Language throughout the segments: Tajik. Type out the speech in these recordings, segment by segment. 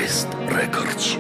Best Records.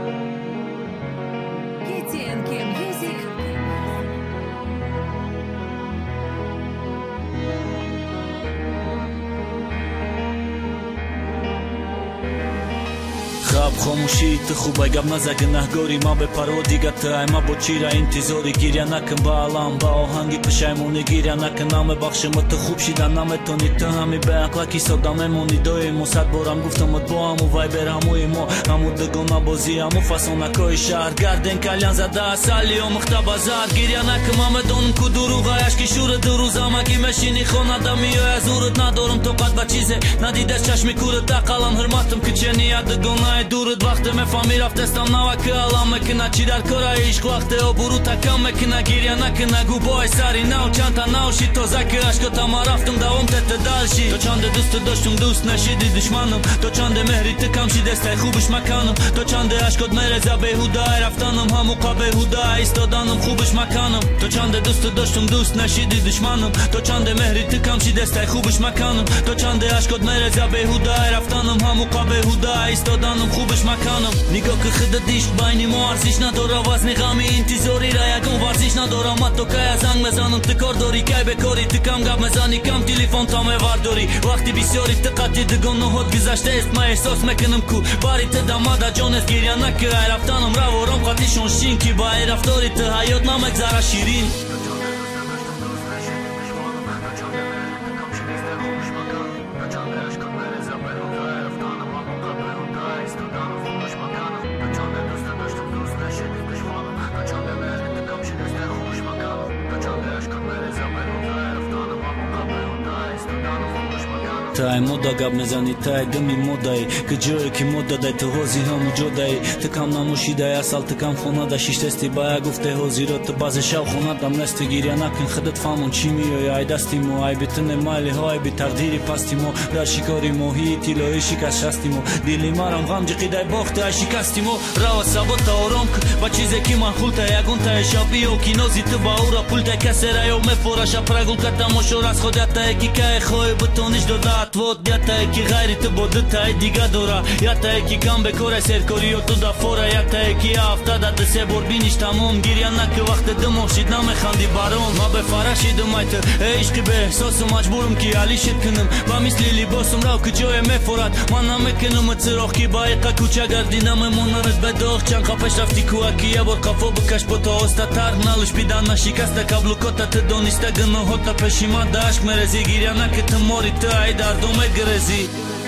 خب خاموشی تو خوبه گب نزه گناهگاری ما به پارودی گته ما با چیره انتظاری گیریا نکن با علام با آهنگی پشیمونی گیریا نکن نام بخشم تو خوب شیدن نام تو نیت همی به اقلاکی صدامه مونی دوی موسد بارم گفتم با همو وای براموی ما همو دگونا بازی همو فاسونکای شهر گردن کلیان زده سالی و مختا بازار گیریا نکن ما دونم که دروغه عشقی شور دروز همکی مشینی خونه دمی و ازورت ندارم تو قد با چیزه ندیده چشمی کورت دقلم حرمتم که چنی دگونا دورت وقت مفهمی رفتستم نوکه علام مکنه چی در کاره عشق وقت او برو تکم مکنه گیریا نکنه گو بای سری نو چند تا نوشی تو زکی عشقتا ما رفتم دوام تت دلشی تو چند دوست داشتم دوست نشیدی دشمنم تو چند مهری تکم شی دسته خوبش مکانم تو چند عشقت مرزا بیهوده رفتنم همو قا بیهوده ایستادنم خوبش مکانم تو چند دوست داشتم دوست نشیدی دشمنم تو چند مهری تکم شی دسته خوبش مکانم تو چند عشقت مرزا بیهوده رفتنم همو قا بیهوده ایستادنم خوبش مکانم نگاه که خود دیش بینی ما ارزش نداره وزن غمی انتظاری را یکم ورزش ندارم ما تو که زنگ مزانم تکار داری که بکاری تکم گب مزانی کم تلیفون تا مورداری وقتی بسیاری تقاطی دگم نهاد گذشته است ما احساس میکنم کو باری تداماده جانت گیریا نکه رفتنم رو ورم قطیشون شین که با رفتاری ته حیات نمگذاره شیرین تای مودا گب مزانی تای دمی مودای که جایی که مودا دای تو هوزی همو جودای تکم نموشیده اصل تکم خونه دا شیش تستی بایا گفته هوزی رو تو باز شو خونه دم نستی گیریا نکن خودت فهمون چی میای ای دستیمو ای بتن مالی های بی تقدیری پستیمو در شکاری موهی تیلوی شکست شستیمو دیلی مارم غم جقیده باخت ای شکستیمو رو ثبات آرام با چیزی که من خلطه یگون تا شابی و کینوزی تو با اورا پولت کسر ایو مفورش پرگول کتم و شور از خودت یکی که خوی بتونش داد وود یا تا کی غیری تو بود تا دیگه دورا یا تا کی کم بکوره سرکوری و تو دا فورا یا تا کی افتاد د سه بور بینیش تمام گیریا نک وقت دموشید نمیخندی بارون ما به فراشید مایت عشق به احساس مجبورم کی علی شد کنم با مثل لباسم راو که جای مفورات من نمیکنم تروخ کی بایقه کوچه گردینم مونرد به داغ چند خفش رفتی کوه کی یه بار کفو بکش پتا است تر نالش بیدان نشکست کابل کوتا ت دونیست گنه هوتا پشیما داش مرزی گیریا نک تموری تا ای در دومه گرزی